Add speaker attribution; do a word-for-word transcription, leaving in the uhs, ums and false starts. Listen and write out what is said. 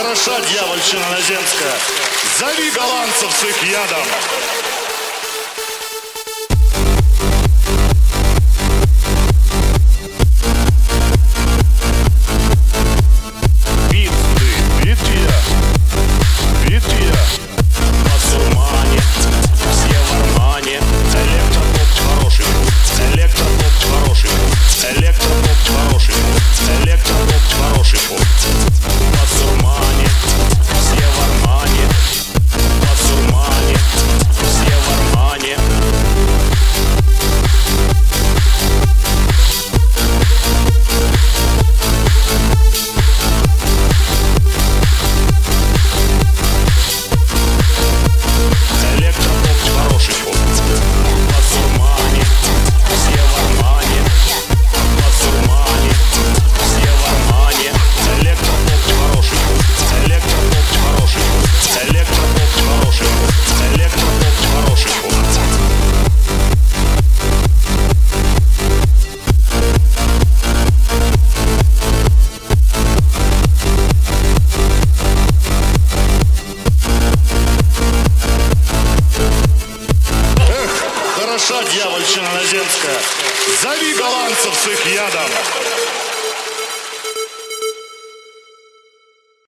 Speaker 1: хороша дьявольщина наземская. Зови голландцев с их ядом. Хороша дьявольщина наземская. Зови голландцев с их ядом.